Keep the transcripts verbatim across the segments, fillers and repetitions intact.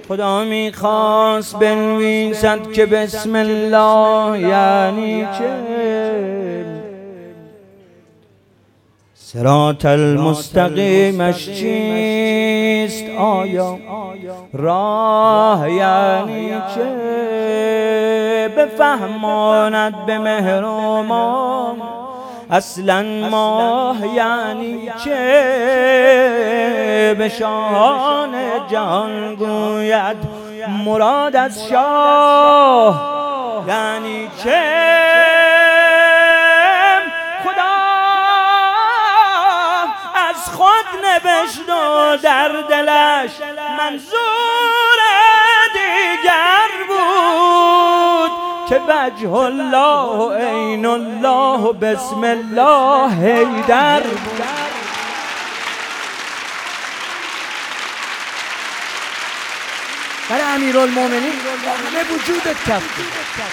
خدا میخواست بنویسد که بسم الله یعنی چه، صراط المستقیمش چیست، آیا راه یعنی چه، بفهماند به مهر و ما اصلا ماه یعنی چه، به شاهان جهان گوید مراد از شاه یعنی چه. خدا از خود نوشت و در دلش منظور دیگر بود که وجه الله و عین الله و بسم الله حیدر بود. برای امیرالمومنین همه وجودت کفت.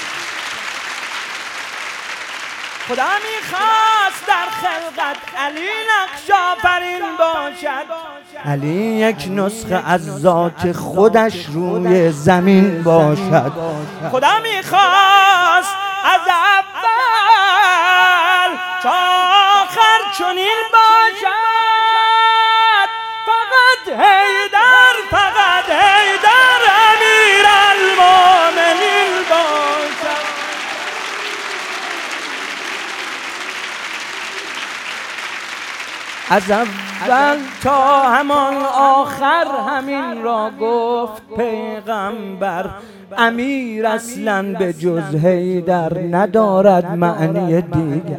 خدا میخواست در خلقت علی نقش آفرین باشد، علی یک نسخه از ذات خودش روی زمین باشد. خدا میخواست از اول تا آخر چنین باشد، فقط حیدر فقط حیدر امیرالمومنین باشد. از اول تا همان آخر همین را گفت پیغمبر، امیر اصلاً به جز حیدر ندارد معنی دیگر.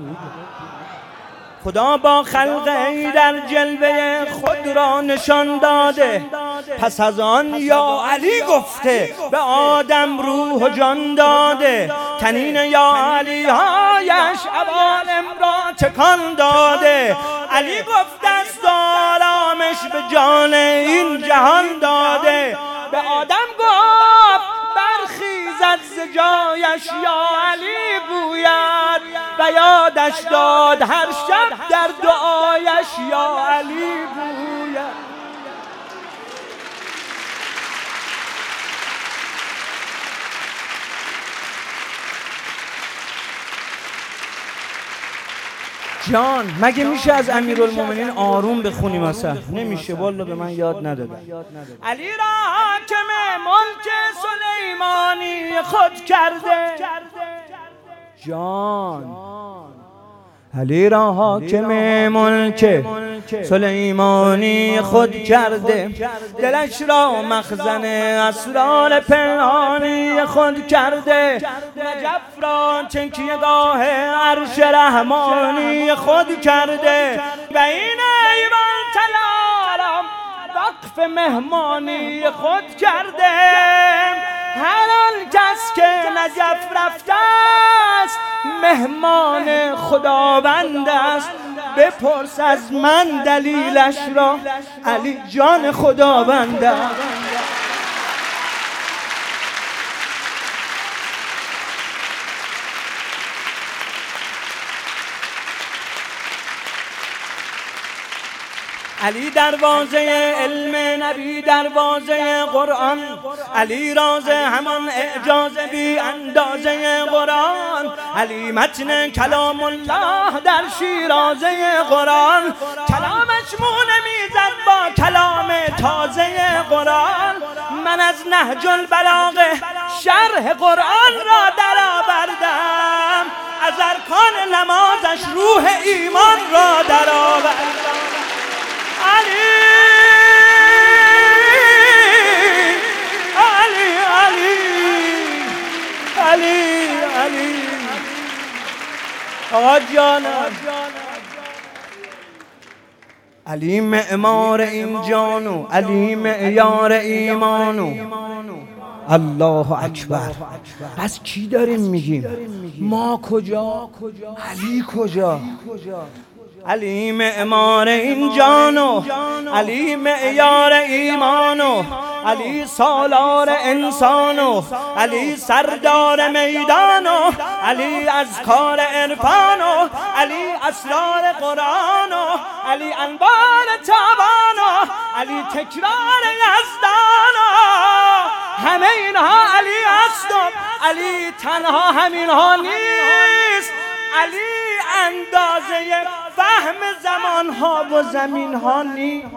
خدا با خلق حیدر جلوه خود را نشان داده، پس از آن یا علی گفته به آدم روح و جان داده، تنین یا علی هایش عوالم را تکان داده. علی گفت دست آرامش به جان این جهان داده، به آدم گفت برخیزد ز جایش یا علی گوید، و یادش داد هر شب در دعایش یا علی گوید. جان مگه میشه از امیرالمومنین آروم بخونیم؟ اصلا نمیشه، والله به من یاد ندادن. علی را حاکم ملک سلیمانی خود کرده، جان علی را حاکم ملک سلیمانی خود کرده، دلش را مخزن اسرار پنهانی خود کرده، نجف را تکیه‌گاه عرش رحمانی خود کرده، و این ایوان تلالم وقف مهمانی خود کرده. هر آن کس که نجف رفته است مهمان خداوند است، بپرس از من دلیلش را، علی جان خداوند است. علی دروازه علم، نبی دروازه قرآن، علی راز همان اعجاز بی اندازه قرآن، علی متن کلام الله در شیرازه قرآن، کلامش مو نمیزد با کلام تازه قرآن. من از نهج البلاغه شرح قرآن را در آوردم، از ارکان نمازش روح ایمان را در آوردم. علی علی علی علی علی آقا جان، علی معمار این جانو، علی معیار ایمانو. الله اکبر. از کی داریم میگیم؟ ما کجا؟ علی کجا؟ علی معمار این جانو، علی معیار ایمانو، علی سالار انسانو، علی سردار میدانو، علی اذکار عرفانو، علی اسرار قرآنو، علی انوار تابانو، علی تکرار یزدانو. همه اینها علی است و علی تنها همینها نیست. علی اندازه فهم زمانها و زمینها نیست.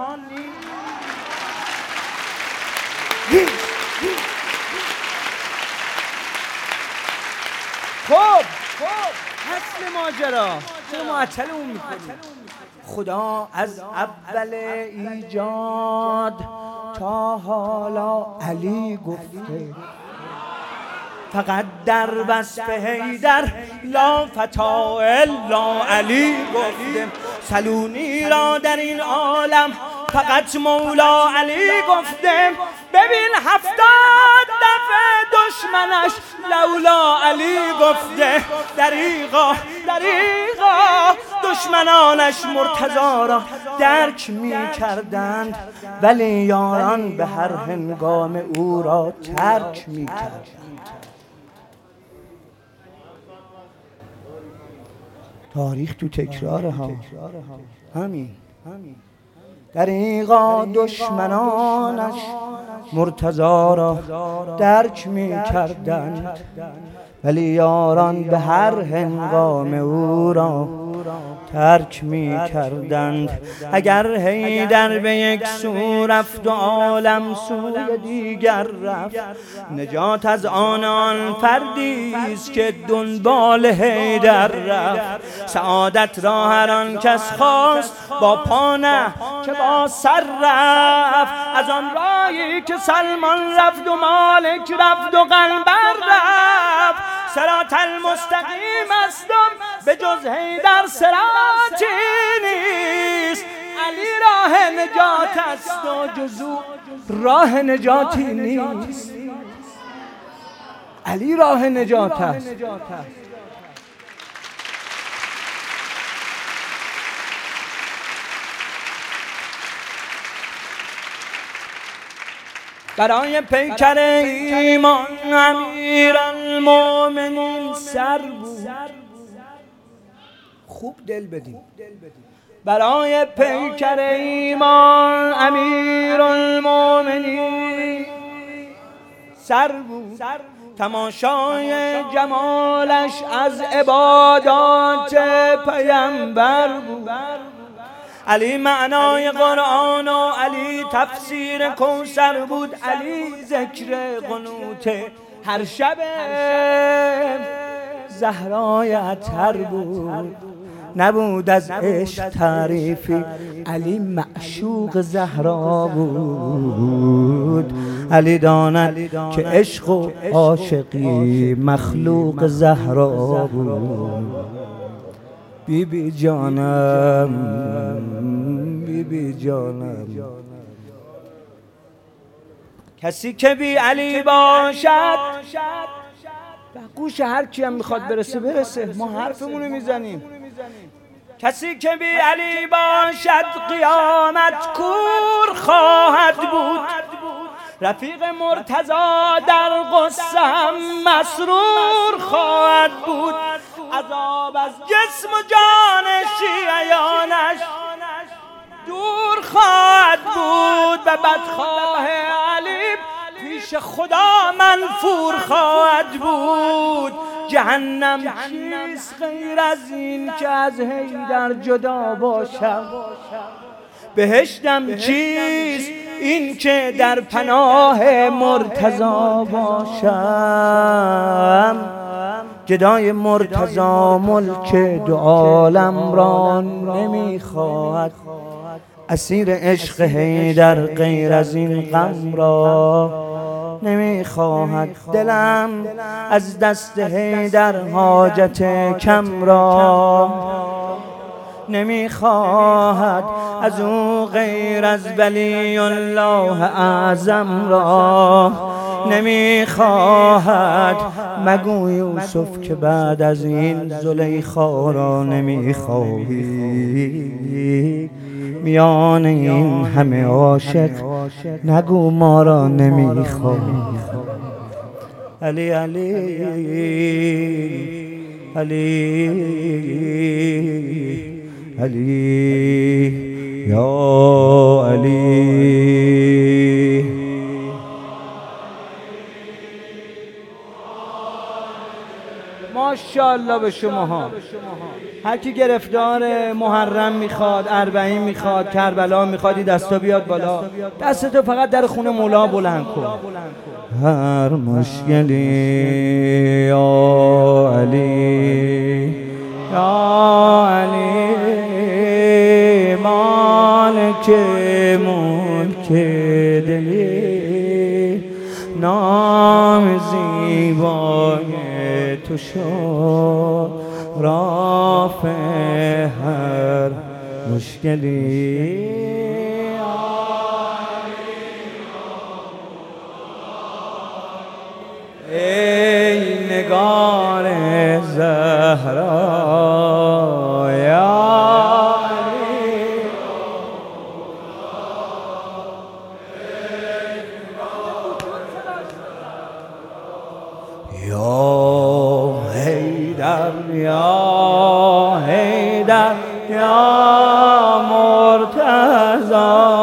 خب اصل ماجرا چرا معطل اون میکنی؟ خدا از اول ایجاد تا حالا علی گفته، فقط در وصف حیدر لا فتا الا علی گفته. سلونی را در این عالم فقط مولا علی گفته. ببین هفتاد دفعه دشمنش لولا علی گفته. دریغا دریغا دشمنانش مرتضی را درک می کردند، ولی یاران به هر هنگام او را ترک می کردند. تاریخ تو تکراره ها همین. دریغا دشمنانش مرتضی را درک می کردند، ولی یاران به هر هنگام او را ترک می کردند. اگر حیدر به یک سو رفت و عالم سوی دیگر رفت، نجات از آن آن فردی است که دنبال حیدر رفت. سعادت را هر آن کس خواست با پا نه که با سر رفت. از آن راهی که سلمان رفت و مالک رفت و قنبر رفت. صراط المستقیم استم به جز حیدر صراطی نیست. علی راه نجات است و جز او راه نجاتی نیست. علی راه نجات است. برای پیکر ایمان امیرالمومنین سر بود. خوب دل بدیم. برای پیکر ایمان امیرالمومنین سر بود. تماشای جمالش از عبادات پیامبر بود. علی معنای قرآن و علی تفسیر کوثر بود. علی ذکر قنوت هر شب زهرای اطهر بود. نبود از عشق تعریفی، علی معشوق زهرا بود. علی داند که عشق و عاشقی مخلوق زهرا بود. بی بی جانم بی بی جانم، کسی که بی علی باشد به گوش هر کی هم میخواد برسه برسه، ما حرفمونو میزنیم. کسی که بی علی باشد قیامت کور خواهد بود. رفیق مرتضی در غصه هم مسرور خواهد بود. عذاب از جسم و جان شیعیانش دور خواهد بود و بدخواه علی پیش خدا منفور خواهد بود. جهنم چیست غیر از این که از حیدر جدا باشم؟ بهشتم چیست این که در پناه مرتضی باشم؟ گدای مرتضی ملک دو عالم را نمیخواهد. اسیر عشق حیدر غیر از این غم را نمیخواهد. دلم از دست حیدر حاجت کم را نمیخواهد. از او غیر از ولی الله اعظم را نمیخواهد. مگو یوسف که بعد از این زلیخا را نمیخواهی. میان این همه عاشق نگو ما را نمیخواهی. علی علی علی علی یا علی ماشاءالله به شماها. هر کی گرفتار محرم میخواد، اربعین میخواد، کربلا میخواد، دستا بیاد بالا، دستتو فقط در خونه مولا بلند کن. هر مشکلی یا علی یا علی مالک ملک دلی، نام زیبای تو شد رافع هر مشکلی. ای نگار زهرا یا علی، یا حیدر یا حیدر یا مرتضی